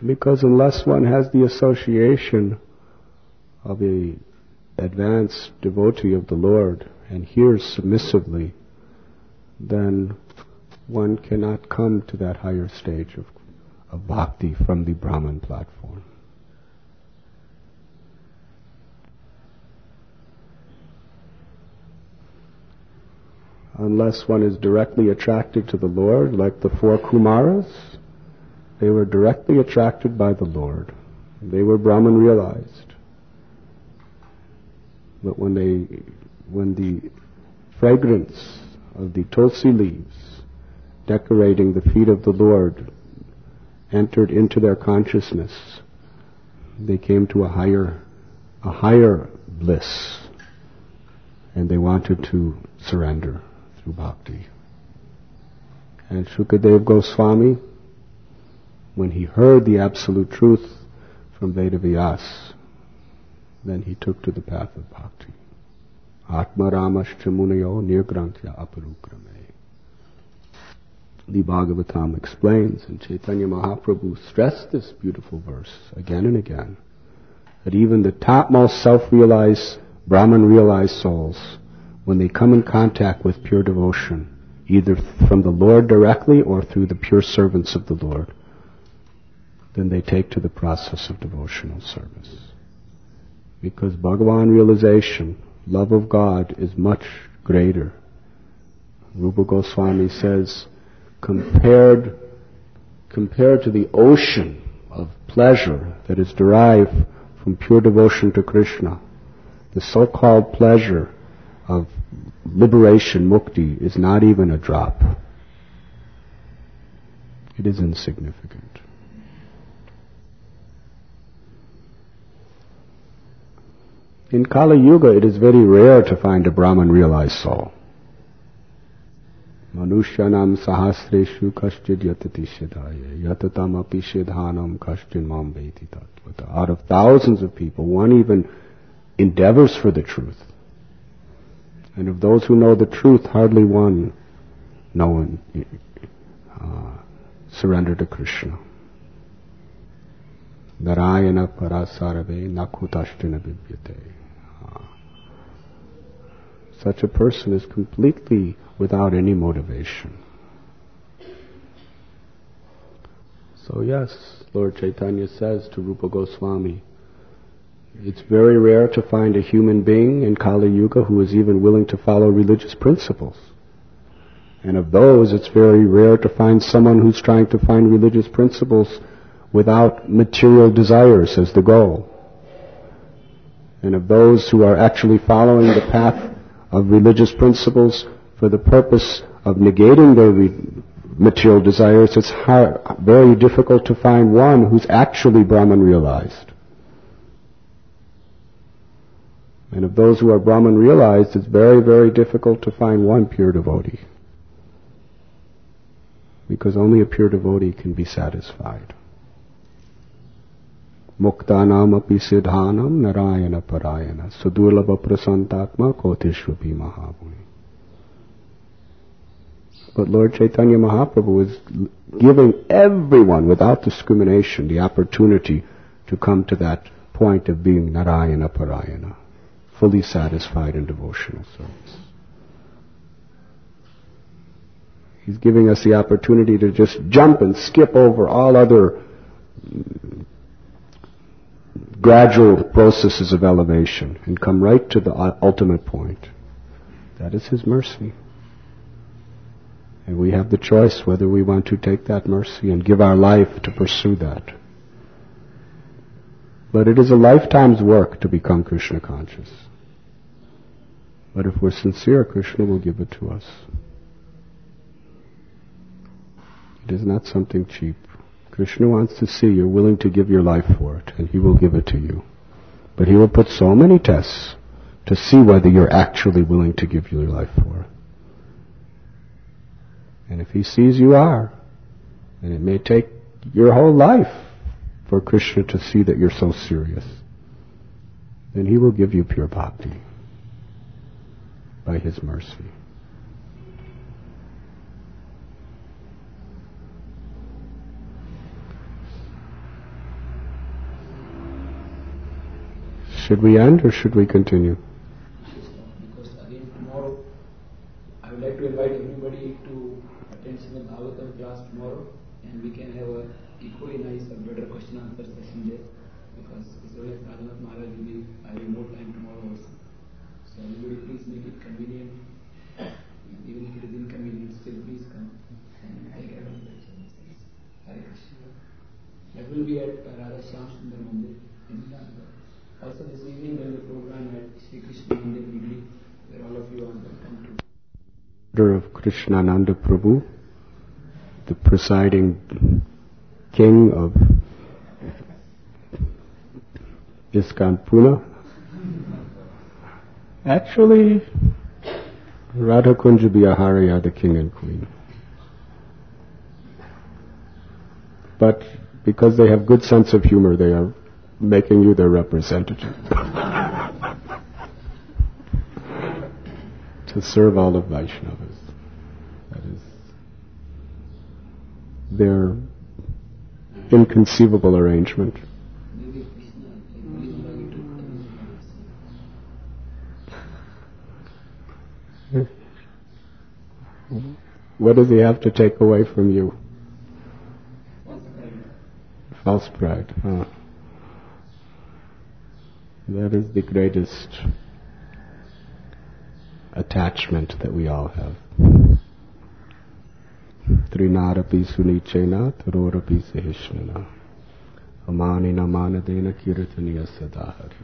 Because unless one has the association of a advanced devotee of the Lord and hears submissively, then one cannot come to that higher stage of bhakti from the Brahman platform. Unless one is directly attracted to the Lord, like the four Kumaras, they were directly attracted by the Lord. They were Brahman realized. But when the fragrance of the tulsi leaves decorating the feet of the Lord entered into their consciousness, they came to a higher bliss, and they wanted to surrender through bhakti. And Shukadev Goswami, when he heard the absolute truth from Vedavyas, then he took to the path of bhakti. Atma Ramascha Munayo Nirgrantya Aparukrame. The Bhagavatam explains, and Chaitanya Mahaprabhu stressed this beautiful verse again and again, that even the topmost self-realized, Brahman-realized souls, when they come in contact with pure devotion, either from the Lord directly or through the pure servants of the Lord, then they take to the process of devotional service. Because Bhagavan realization, love of God, is much greater. Rupa Goswami says, compared to the ocean of pleasure that is derived from pure devotion to Krishna, the so-called pleasure of liberation, mukti, is not even a drop. It is insignificant. In Kali Yuga, it is very rare to find a Brahman realized soul. Manushyanam sahasreshu kaschid yatati shedaya yatatam api shedhanam kaschin mam veti tatvata. Out of thousands of people, one even endeavors for the truth. And of those who know the truth, hardly one surrender to Krishna. Narayana parasarave nakutashtina vidyate. Such a person is completely without any motivation. So yes, Lord Chaitanya says to Rupa Goswami, it's very rare to find a human being in Kali Yuga who is even willing to follow religious principles. And of those, it's very rare to find someone who's trying to find religious principles without material desires as the goal. And of those who are actually following the path of religious principles for the purpose of negating their material desires, it's very difficult to find one who's actually Brahman realized. And of those who are Brahman realized, it's very, very difficult to find one pure devotee. Because only a pure devotee can be satisfied. Muktanam api siddhanam narayana parayana sudurlabha prasantatma kotishvapi mahavuni. But Lord Chaitanya Mahaprabhu is giving everyone, without discrimination, the opportunity to come to that point of being Narayana Parayana, fully satisfied in devotional service. He's giving us the opportunity to just jump and skip over all other gradual processes of elevation and come right to the ultimate point. That is His mercy. And we have the choice whether we want to take that mercy and give our life to pursue that. But it is a lifetime's work to become Krishna conscious. But if we're sincere, Krishna will give it to us. It is not something cheap. Krishna wants to see you're willing to give your life for it, and He will give it to you. But He will put so many tests to see whether you're actually willing to give your life for it. And if He sees you are, and it may take your whole life for Krishna to see that you're so serious, then He will give you pure bhakti by His mercy. Should we end or should we continue? Because again tomorrow, I would like to invite everybody to attend Srimad Bhagavatam class tomorrow, and we can have a equally nice or better question answer session there, because as well as Radhanath Maharaj will be having more time tomorrow also. So everybody please make it convenient, and even if it is inconvenient, still please come and take advantage of this. Hare Krishna. That will be at Radha Shyam Sundar Mandir in Nagpur. Also this evening there is a program at Sri Krishna Mandir Nigli, where all of you are welcome to. Order of Krishnananda Prabhu, the presiding king of ISKCON Pune. Actually, Radha Kunja Bihari are the king and queen. But because they have good sense of humor, they are making you their representative to serve all of Vaishnavas. That is their inconceivable arrangement. What does he have to take away from you? False pride. Huh. That is the greatest attachment that we all have. Trinarapi sunichena tarorapi sahishnana amanina manadena kirtaniya sadahari.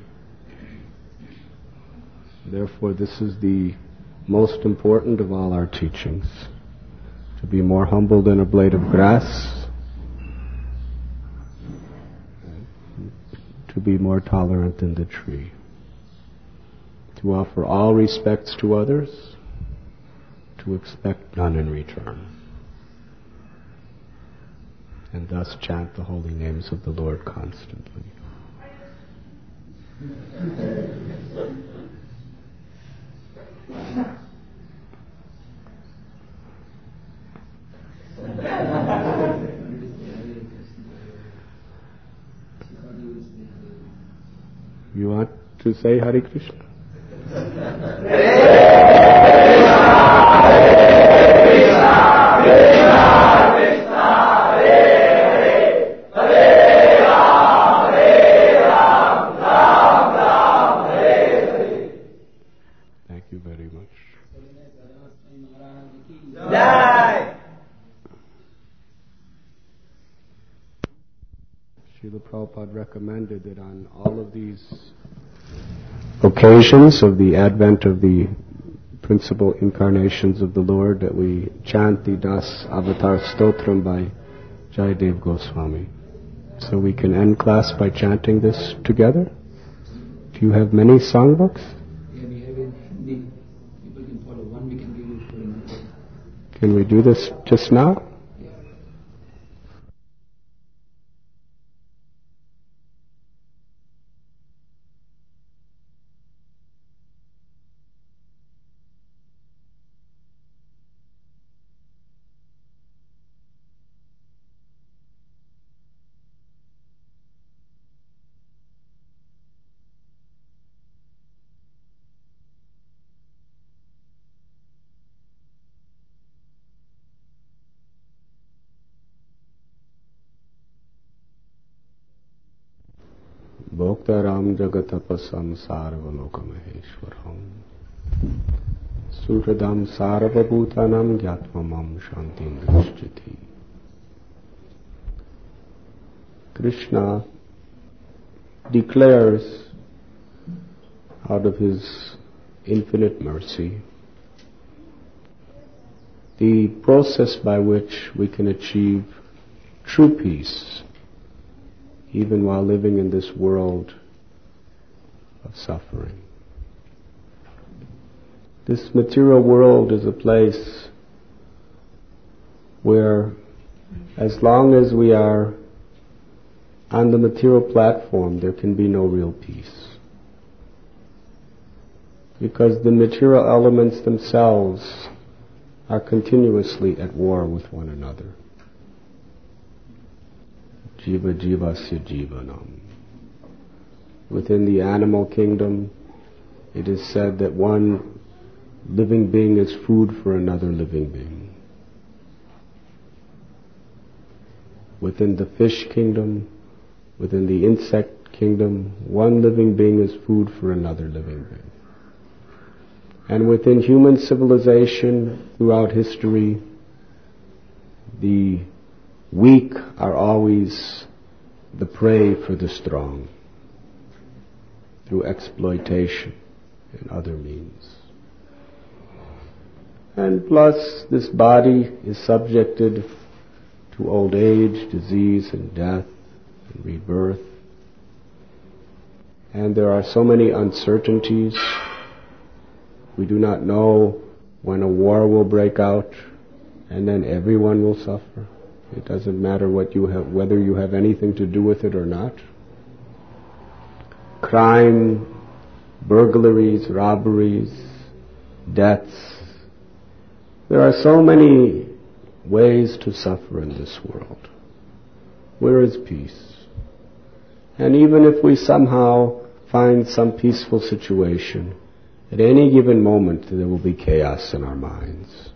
Therefore, this is the most important of all our teachings. To be more humble than a blade of grass, to be more tolerant than the tree, to offer all respects to others, to expect none in return, and thus chant the holy names of the Lord constantly. You want to say Hare Krishna? Thank you very much. Srila Prabhupada recommended that on all of these occasions of the advent of the principal incarnations of the Lord that we chant the Das Avatar Stotram by Jayadev Goswami. So we can end class by chanting this together. Do you have many songbooks? Yeah, we have in Hindi. People can follow one, we can give you for another. Can we do this just now? Bhoktaram jagatapasam sarvalokam maheshwaram Suhradam sarvabhutanam gyatmamam shantim drishyati. Krishna declares out of his infinite mercy the process by which we can achieve true peace even while living in this world of suffering. This material world is a place where, as long as we are on the material platform, there can be no real peace. Because the material elements themselves are continuously at war with one another. Jiva jivasya jivanam. Within the animal kingdom, it is said that one living being is food for another living being. Within the fish kingdom, within the insect kingdom, one living being is food for another living being. And within human civilization throughout history, the weak are always the prey for the strong through exploitation and other means. And plus, this body is subjected to old age, disease, and death, and rebirth. And there are so many uncertainties. We do not know when a war will break out, and then everyone will suffer. It doesn't matter what you have, whether you have anything to do with it or not. Crime, burglaries, robberies, deaths. There are so many ways to suffer in this world. Where is peace? And even if we somehow find some peaceful situation, at any given moment there will be chaos in our minds.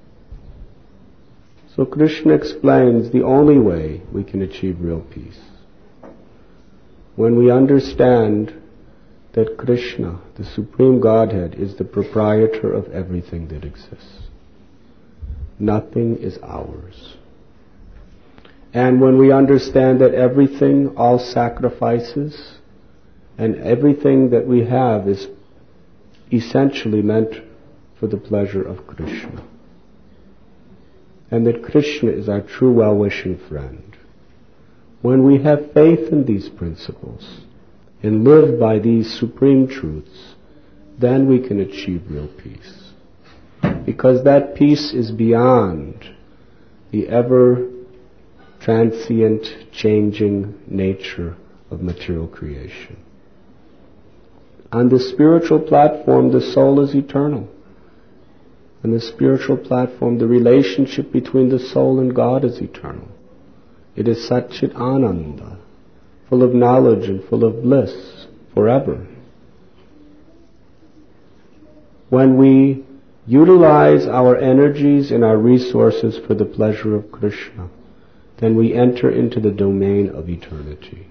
So Krishna explains the only way we can achieve real peace. When we understand that Krishna, the Supreme Godhead, is the proprietor of everything that exists. Nothing is ours. And when we understand that everything, all sacrifices, and everything that we have is essentially meant for the pleasure of Krishna, and that Krishna is our true well-wishing friend, when we have faith in these principles and live by these supreme truths, then we can achieve real peace. Because that peace is beyond the ever transient, changing nature of material creation. On the spiritual platform, the soul is eternal. On the spiritual platform, the relationship between the soul and God is eternal. It is Satchit Ananda, full of knowledge and full of bliss forever. When we utilize our energies and our resources for the pleasure of Krishna, then we enter into the domain of eternity.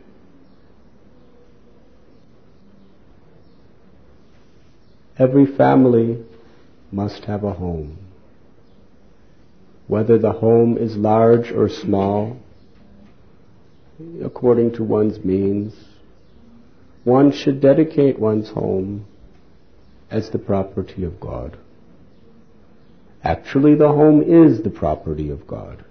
Every family must have a home. Whether the home is large or small, according to one's means, one should dedicate one's home as the property of God. Actually, the home is the property of God.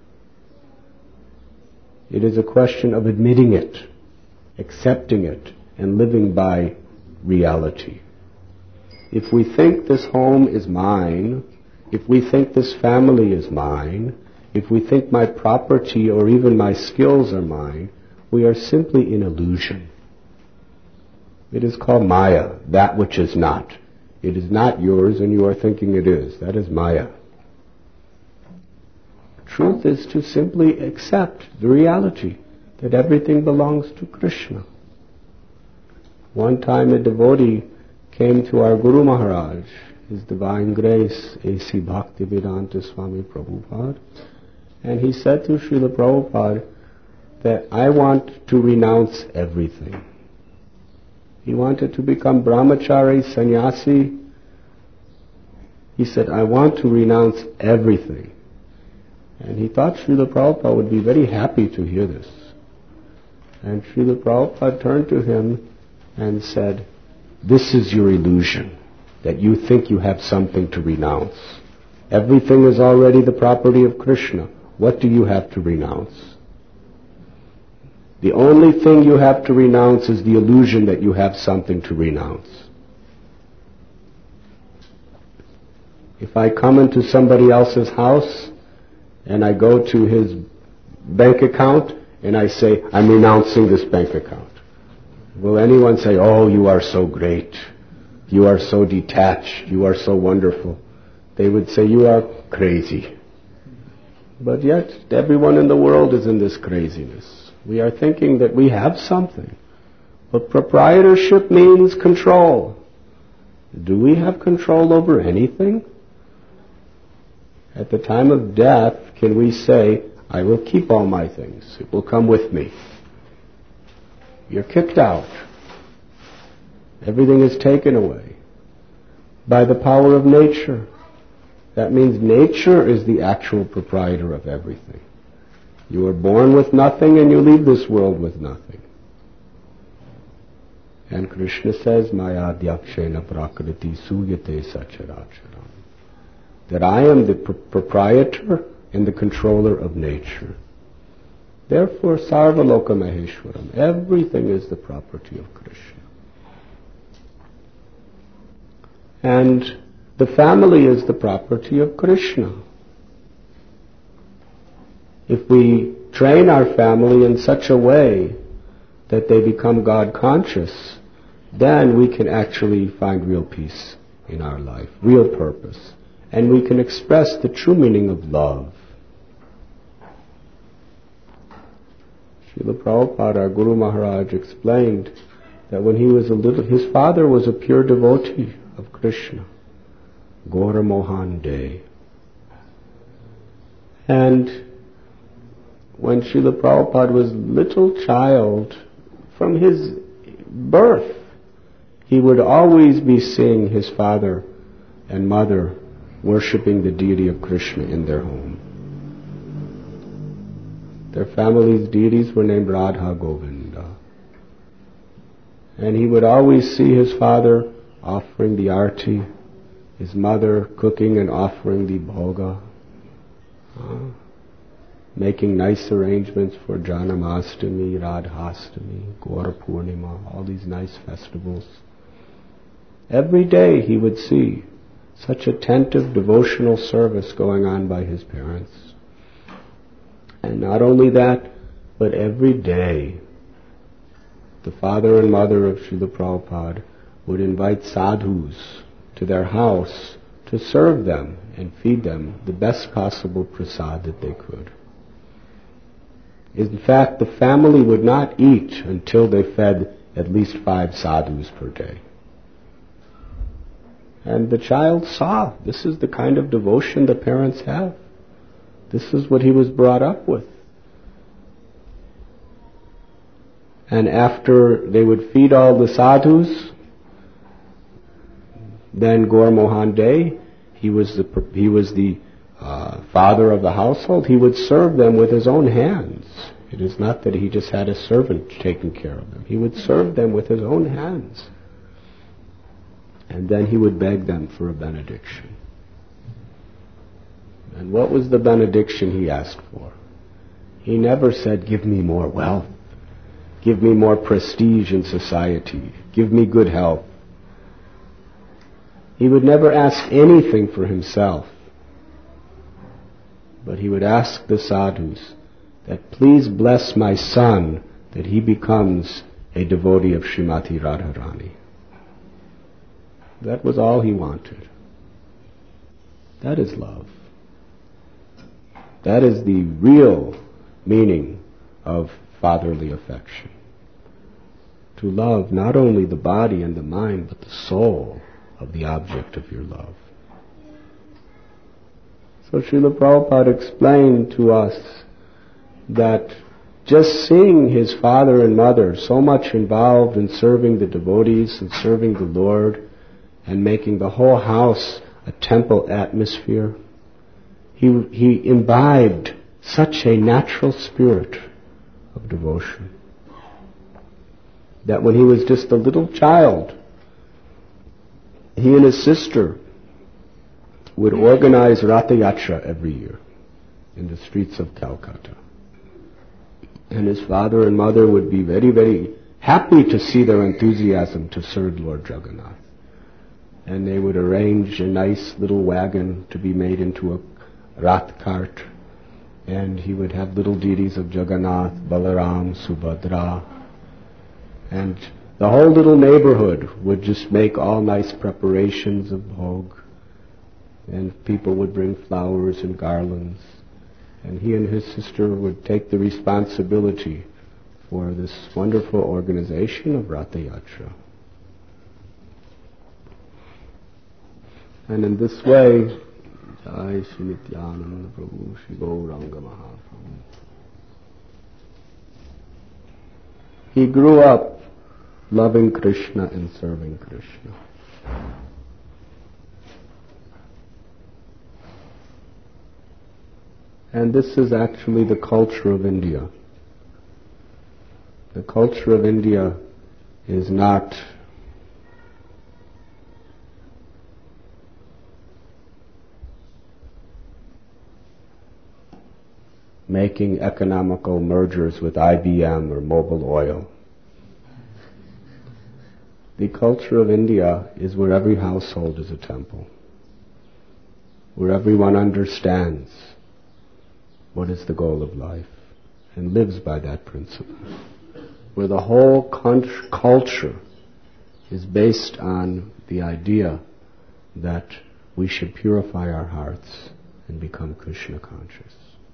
It is a question of admitting it, accepting it, and living by reality. If we think this home is mine, if we think this family is mine, if we think my property or even my skills are mine, we are simply in illusion. It is called Maya, that which is not. It is not yours and you are thinking it is. That is Maya. Truth is to simply accept the reality that everything belongs to Krishna. One time a devotee came to our Guru Maharaj, His Divine Grace, A.C. Bhaktivedanta Swami Prabhupada, and he said to Srila Prabhupada that I want to renounce everything. He wanted to become brahmachari, sannyasi. He said, I want to renounce everything. And he thought Srila Prabhupada would be very happy to hear this. And Srila Prabhupada turned to him and said, this is your illusion, that you think you have something to renounce. Everything is already the property of Krishna. What do you have to renounce? The only thing you have to renounce is the illusion that you have something to renounce. If I come into somebody else's house and I go to his bank account and I say, I'm renouncing this bank account, will anyone say, oh, you are so great, you are so detached, you are so wonderful? They would say, you are crazy. But yet, everyone in the world is in this craziness. We are thinking that we have something. But proprietorship means control. Do we have control over anything? At the time of death, can we say, I will keep all my things. It will come with me. You're kicked out. Everything is taken away by the power of nature. That means nature is the actual proprietor of everything. You are born with nothing and you leave this world with nothing. And Krishna says, Maya Dyakshena Prakriti Suyate Sacharacharam. That I am the proprietor and the controller of nature. Therefore, Sarvaloka Maheshwaram. Everything is the property of Krishna. And the family is the property of Krishna. If we train our family in such a way that they become God conscious, then we can actually find real peace in our life, real purpose. And we can express the true meaning of love. Srila Prabhupada, our Guru Maharaj, explained that when he was his father was a pure devotee of Krishna, Gaura Mohan Dey. And when Srila Prabhupada was a little child, from his birth, he would always be seeing his father and mother worshipping the deity of Krishna in their home. Their family's deities were named Radha Govinda. And he would always see his father offering the arti, his mother cooking and offering the bhoga, making nice arrangements for Janamastami, Radhastami, Gaura Purnima, all these nice festivals. Every day he would see such attentive devotional service going on by his parents. And not only that, but every day the father and mother of Srila Prabhupada would invite sadhus to their house to serve them and feed them the best possible prasad that they could. In fact, the family would not eat until they fed at least 5 sadhus per day. And the child saw, this is the kind of devotion the parents have. This is what he was brought up with. And after they would feed all the sadhus, then Gaura Mohan Dey, he was the father of the household. He would serve them with his own hands. It is not that he just had a servant taking care of them. He would serve them with his own hands. And then he would beg them for a benediction. And what was the benediction he asked for? He never said, give me more wealth, give me more prestige in society, give me good health. He would never ask anything for himself. But he would ask the sadhus that please bless my son that he becomes a devotee of Srimati Radharani. That was all he wanted. That is love. That is the real meaning of fatherly affection. To love not only the body and the mind, but the soul of the object of your love. So Srila Prabhupada explained to us that just seeing his father and mother so much involved in serving the devotees and serving the Lord and making the whole house a temple atmosphere, he imbibed such a natural spirit of devotion that when he was just a little child, he and his sister would organize Ratha Yatra every year in the streets of Calcutta. And his father and mother would be very, very happy to see their enthusiasm to serve Lord Jagannath. And they would arrange a nice little wagon to be made into a Rath cart. And he would have little deities of Jagannath, Balaram, Subhadra. And the whole little neighborhood would just make all nice preparations of bhog. And people would bring flowers and garlands. And he and his sister would take the responsibility for this wonderful organization of Ratha Yatra. And in this way, Jai Shri Nityananda Prabhu, Shri Gauranga Mahaprabhu. He grew up loving Krishna and serving Krishna. And this is actually the culture of India. The culture of India is not making economical mergers with IBM or Mobil Oil. The culture of India is where every household is a temple, where everyone understands what is the goal of life and lives by that principle, where the whole culture is based on the idea that we should purify our hearts and become Krishna conscious.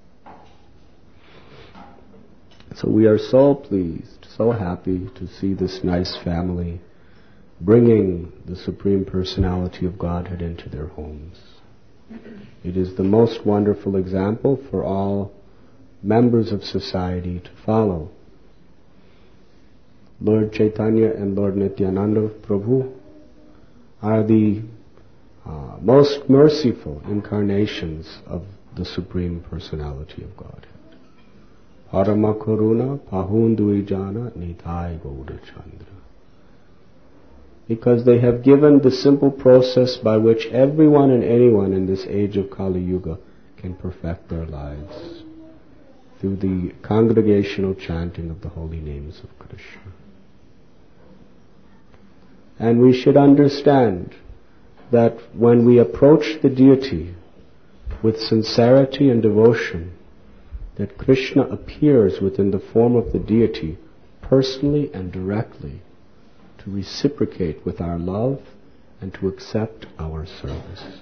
So we are so pleased, so happy to see this nice family bringing the Supreme Personality of Godhead into their homes. It is the most wonderful example for all members of society to follow. Lord Chaitanya and Lord Nityananda Prabhu are the most merciful incarnations of the Supreme Personality of Godhead. Parama Karuna Pahunduijana Nitai Gaura Chandra. Because they have given the simple process by which everyone and anyone in this age of Kali Yuga can perfect their lives through the congregational chanting of the holy names of Krishna. And we should understand that when we approach the deity with sincerity and devotion, that Krishna appears within the form of the deity personally and directly to reciprocate with our love and to accept our service.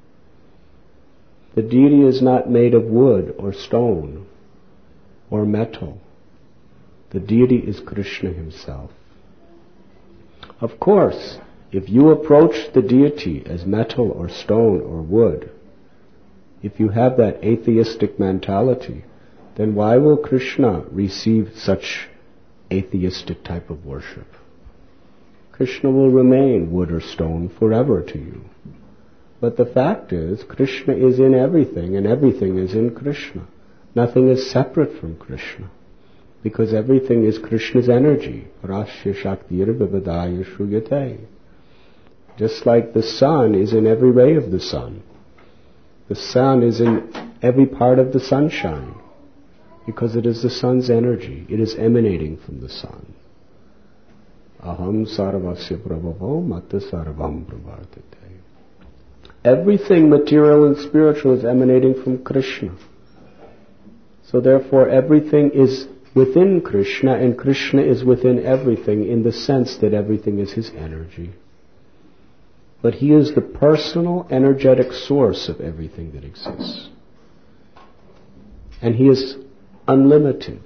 The deity is not made of wood or stone or metal. The deity is Krishna himself. Of course, if you approach the deity as metal or stone or wood, if you have that atheistic mentality, then why will Krishna receive such atheistic type of worship? Krishna will remain wood or stone forever to you. But the fact is, Krishna is in everything and everything is in Krishna. Nothing is separate from Krishna, because everything is Krishna's energy. Parasya Shaktir Vivadaya Shruyate. Just like the sun is in every ray of the sun. The sun is in every part of the sunshine, because it is the sun's energy. It is emanating from the sun. Aham sarvasya prabhavo mata sarvam pravartate. Everything material and spiritual is emanating from Krishna. So therefore everything is within Krishna, and Krishna is within everything in the sense that everything is his energy. But he is the personal energetic source of everything that exists. And he is unlimited.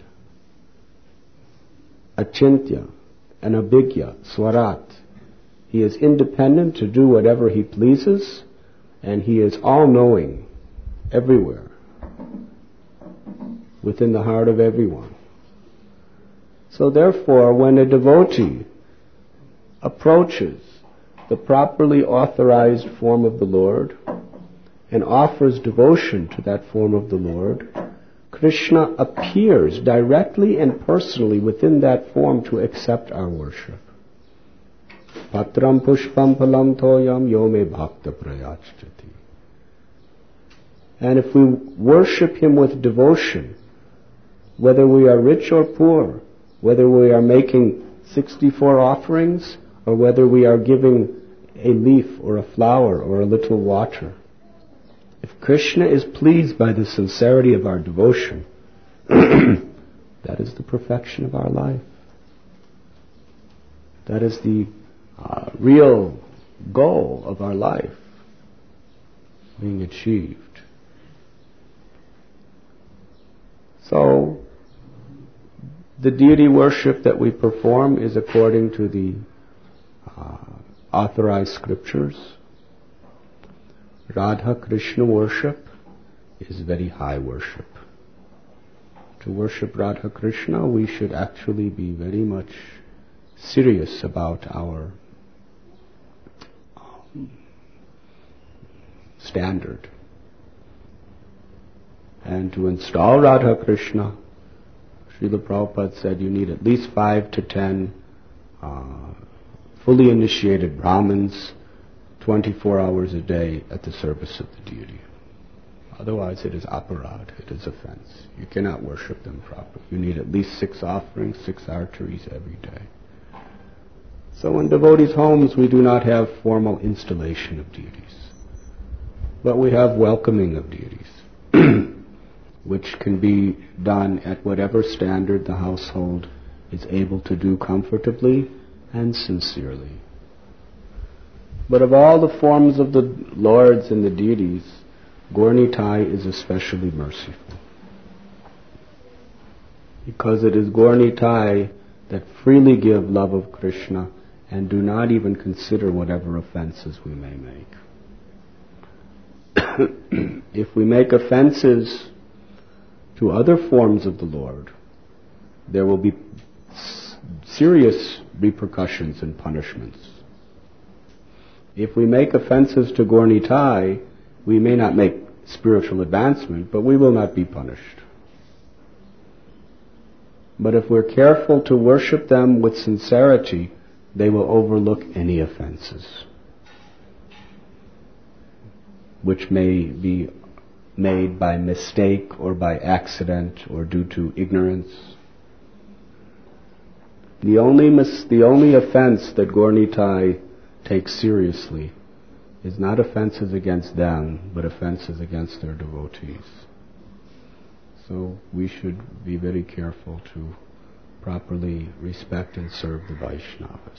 Achintya and Abhigya, Swarat. He is independent to do whatever he pleases, and he is all-knowing everywhere, within the heart of everyone. So therefore, when a devotee approaches the properly authorized form of the Lord and offers devotion to that form of the Lord, Krishna appears directly and personally within that form to accept our worship. Patram pushpam phalam toyam yome bhakta prayachati. And if we worship him with devotion, whether we are rich or poor, whether we are making 64 offerings, or whether we are giving a leaf or a flower or a little water, if Krishna is pleased by the sincerity of our devotion, that is the perfection of our life. That is the real goal of our life being achieved. The deity worship that we perform is according to the authorized scriptures. Radha Krishna worship is very high worship. To worship Radha Krishna, we should actually be very much serious about our standard. And to install Radha Krishna, Srila Prabhupada said you need at least 5 to 10 fully initiated Brahmins 24 hours a day at the service of the deity. Otherwise it is aparad, it is offense. You cannot worship them properly. You need at least 6 offerings, 6 arteries every day. So in devotees' homes we do not have formal installation of deities, but we have welcoming of deities, which can be done at whatever standard the household is able to do comfortably and sincerely. But of all the forms of the lords and the deities, Gaura Nitai is especially merciful, because it is Gaura Nitai that freely give love of Krishna and do not even consider whatever offenses we may make. If we make offenses to other forms of the Lord, there will be serious repercussions and punishments. If we make offenses to Gaura Nitai, we may not make spiritual advancement, but we will not be punished. But if we're careful to worship them with sincerity, they will overlook any offenses, which may be made by mistake or by accident or due to ignorance. The only offense that Gaura Nitai takes seriously is not offenses against them, but offenses against their devotees. So we should be very careful to properly respect and serve the Vaishnavas.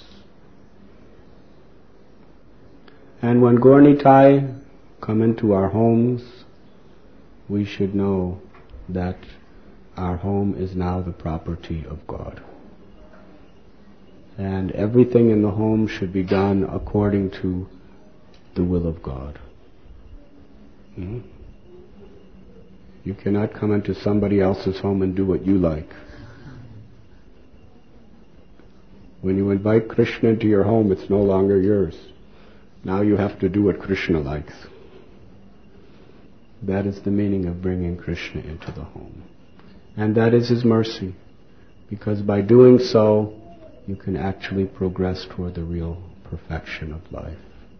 And when Gaura Nitai come into our homes, we should know that our home is now the property of God. And everything in the home should be done according to the will of God. You cannot come into somebody else's home and do what you like. When you invite Krishna into your home, it's no longer yours. Now you have to do what Krishna likes. That is the meaning of bringing Krishna into the home. And that is His mercy, because by doing so, you can actually progress toward the real perfection of life,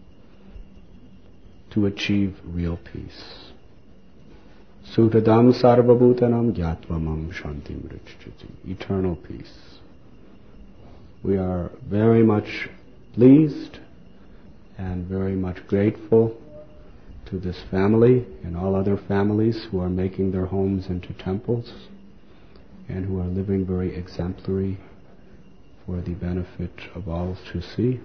to achieve real peace. Sutadam sarvabhutanam gyatvam shantim richchati. Eternal peace. We are very much pleased and very much grateful to this family and all other families who are making their homes into temples and who are living very exemplary for the benefit of all to see.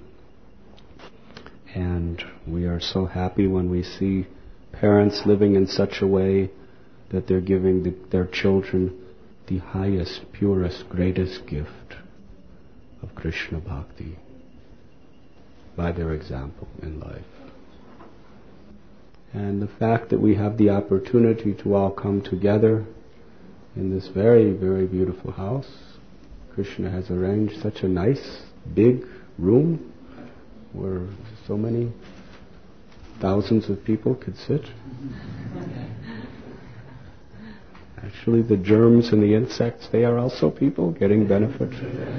And we are so happy when we see parents living in such a way that they're giving their children the highest, purest, greatest gift of Krishna Bhakti by their example in life. And the fact that we have the opportunity to all come together in this very, very beautiful house. Krishna has arranged such a nice, big room where so many thousands of people could sit. Actually, the germs and the insects, they are also people getting benefit.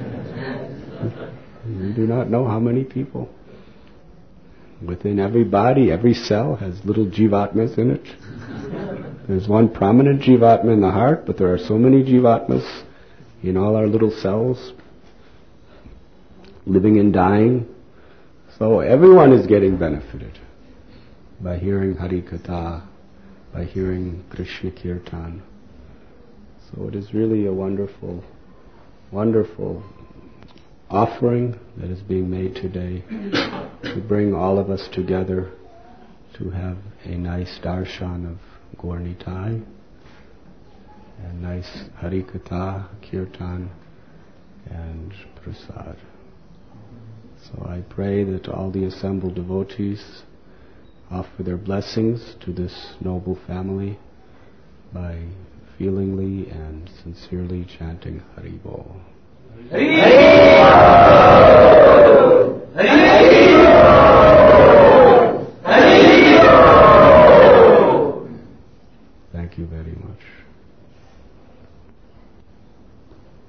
We do not know how many people. Within every body, every cell has little jivatmas in it. There's one prominent jivatma in the heart, but there are so many jivatmas in all our little cells, living and dying. So everyone is getting benefited by hearing Hari Katha, by hearing Krishna Kirtan. So it is really a wonderful, wonderful offering that is being made today to bring all of us together to have a nice darshan of Gaura Nitai, a nice Hari Katha, Kirtan, and prasad. So I pray that all the assembled devotees offer their blessings to this noble family by feelingly and sincerely chanting Hari Bol. Hari Bol!